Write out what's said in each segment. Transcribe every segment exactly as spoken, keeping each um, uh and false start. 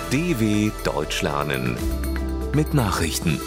D W Deutsch lernen mit Nachrichten.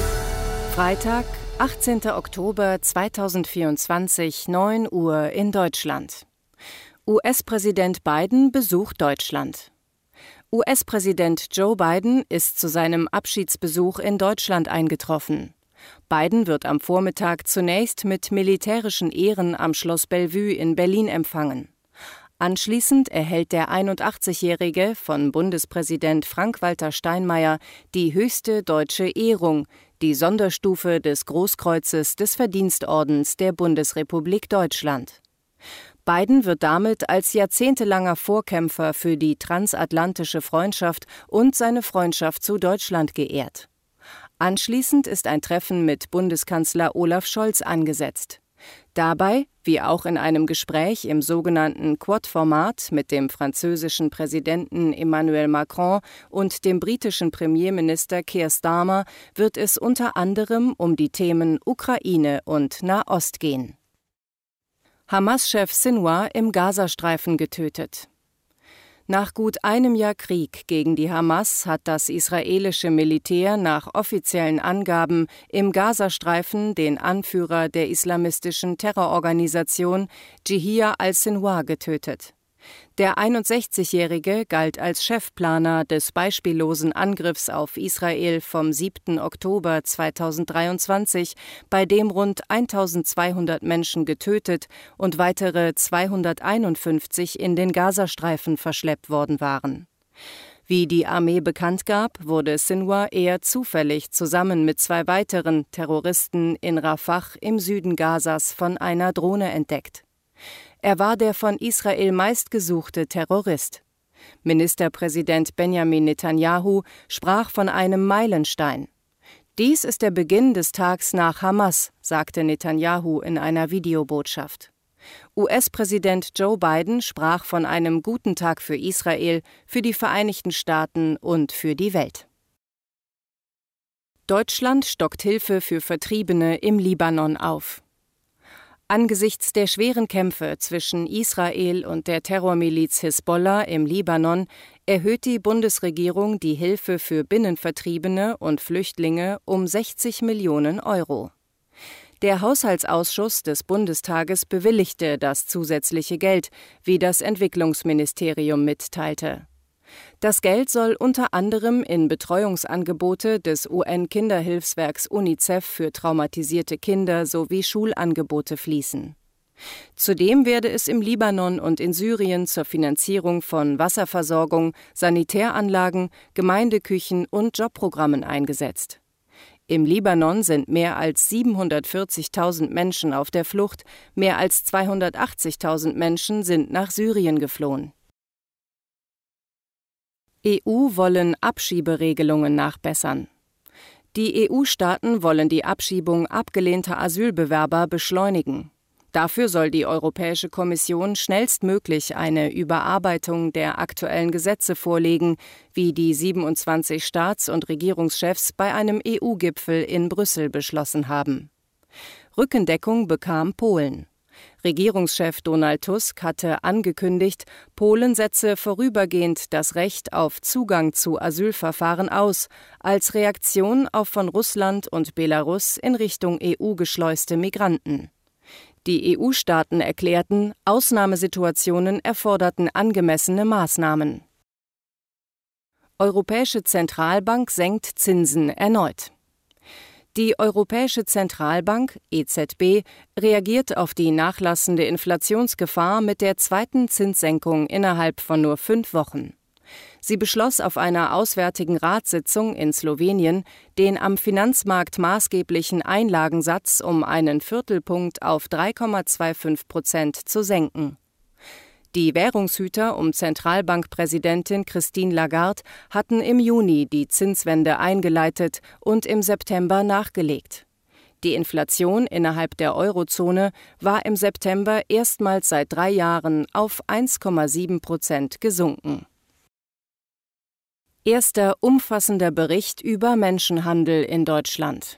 Freitag, achtzehnter Oktober zweitausendvierundzwanzig, neun Uhr in Deutschland. U S-Präsident Biden besucht Deutschland. U S-Präsident Joe Biden ist zu seinem Abschiedsbesuch in Deutschland eingetroffen. Biden wird am Vormittag zunächst mit militärischen Ehren am Schloss Bellevue in Berlin empfangen. Anschließend erhält der einundachtzigjährige von Bundespräsident Frank-Walter Steinmeier die höchste deutsche Ehrung, die Sonderstufe des Großkreuzes des Verdienstordens der Bundesrepublik Deutschland. Biden wird damit als jahrzehntelanger Vorkämpfer für die transatlantische Freundschaft und seine Freundschaft zu Deutschland geehrt. Anschließend ist ein Treffen mit Bundeskanzler Olaf Scholz angesetzt. Dabei, wie auch in einem Gespräch im sogenannten Quad-Format mit dem französischen Präsidenten Emmanuel Macron und dem britischen Premierminister Keir Starmer, wird es unter anderem um die Themen Ukraine und Nahost gehen. Hamas-Chef Sinwar im Gazastreifen getötet. Nach gut einem Jahr Krieg gegen die Hamas hat das israelische Militär nach offiziellen Angaben im Gazastreifen den Anführer der islamistischen Terrororganisation Jihad al-Sinwar getötet. Der einundsechzigjährige galt als Chefplaner des beispiellosen Angriffs auf Israel vom siebten Oktober zweitausenddreiundzwanzig, bei dem rund eintausendzweihundert Menschen getötet und weitere zweihunderteinundfünfzig in den Gazastreifen verschleppt worden waren. Wie die Armee bekannt gab, wurde Sinwar eher zufällig zusammen mit zwei weiteren Terroristen in Rafah im Süden Gazas von einer Drohne entdeckt. Er war der von Israel meistgesuchte Terrorist. Ministerpräsident Benjamin Netanyahu sprach von einem Meilenstein. Dies ist der Beginn des Tags nach Hamas, sagte Netanyahu in einer Videobotschaft. U S-Präsident Joe Biden sprach von einem guten Tag für Israel, für die Vereinigten Staaten und für die Welt. Deutschland stockt Hilfe für Vertriebene im Libanon auf. Angesichts der schweren Kämpfe zwischen Israel und der Terrormiliz Hisbollah im Libanon erhöht die Bundesregierung die Hilfe für Binnenvertriebene und Flüchtlinge um sechzig Millionen Euro. Der Haushaltsausschuss des Bundestages bewilligte das zusätzliche Geld, wie das Entwicklungsministerium mitteilte. Das Geld soll unter anderem in Betreuungsangebote des U N-Kinderhilfswerks UNICEF für traumatisierte Kinder sowie Schulangebote fließen. Zudem werde es im Libanon und in Syrien zur Finanzierung von Wasserversorgung, Sanitäranlagen, Gemeindeküchen und Jobprogrammen eingesetzt. Im Libanon sind mehr als siebenhundertvierzigtausend Menschen auf der Flucht, mehr als zweihundertachtzigtausend Menschen sind nach Syrien geflohen. E U wollen Abschieberegelungen nachbessern. Die E U-Staaten wollen die Abschiebung abgelehnter Asylbewerber beschleunigen. Dafür soll die Europäische Kommission schnellstmöglich eine Überarbeitung der aktuellen Gesetze vorlegen, wie die siebenundzwanzig Staats- und Regierungschefs bei einem E U-Gipfel in Brüssel beschlossen haben. Rückendeckung bekam Polen. Regierungschef Donald Tusk hatte angekündigt, Polen setze vorübergehend das Recht auf Zugang zu Asylverfahren aus, als Reaktion auf von Russland und Belarus in Richtung E U geschleuste Migranten. Die E U-Staaten erklärten, Ausnahmesituationen erforderten angemessene Maßnahmen. Europäische Zentralbank senkt Zinsen erneut. Die Europäische Zentralbank, E Z B, reagiert auf die nachlassende Inflationsgefahr mit der zweiten Zinssenkung innerhalb von nur fünf Wochen. Sie beschloss auf einer Auswärtigen Ratssitzung in Slowenien, den am Finanzmarkt maßgeblichen Einlagensatz um einen Viertelpunkt auf drei Komma fünfundzwanzig Prozent zu senken. Die Währungshüter um Zentralbankpräsidentin Christine Lagarde hatten im Juni die Zinswende eingeleitet und im September nachgelegt. Die Inflation innerhalb der Eurozone war im September erstmals seit drei Jahren auf eins Komma sieben Prozent gesunken. Erster umfassender Bericht über Menschenhandel in Deutschland.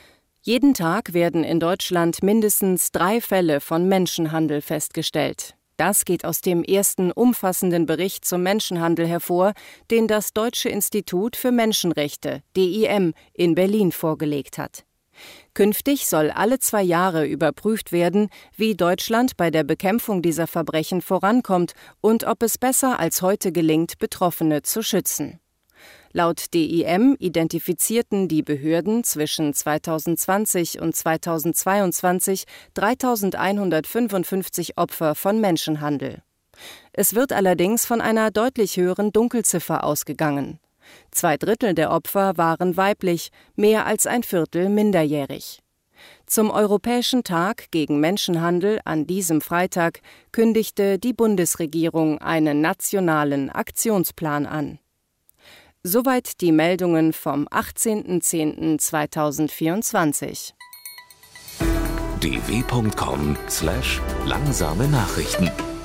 Jeden Tag werden in Deutschland mindestens drei Fälle von Menschenhandel festgestellt. Das geht aus dem ersten umfassenden Bericht zum Menschenhandel hervor, den das Deutsche Institut für Menschenrechte, D I M, in Berlin vorgelegt hat. Künftig soll alle zwei Jahre überprüft werden, wie Deutschland bei der Bekämpfung dieser Verbrechen vorankommt und ob es besser als heute gelingt, Betroffene zu schützen. Laut D I M identifizierten die Behörden zwischen zweitausendzwanzig und zweitausendzweiundzwanzig dreitausendeinhundertfünfundfünfzig Opfer von Menschenhandel. Es wird allerdings von einer deutlich höheren Dunkelziffer ausgegangen. Zwei Drittel der Opfer waren weiblich, mehr als ein Viertel minderjährig. Zum Europäischen Tag gegen Menschenhandel an diesem Freitag kündigte die Bundesregierung einen nationalen Aktionsplan an. Soweit die Meldungen vom achtzehnten zehnten zweitausendvierundzwanzig. d w punkt com slash langsame Nachrichten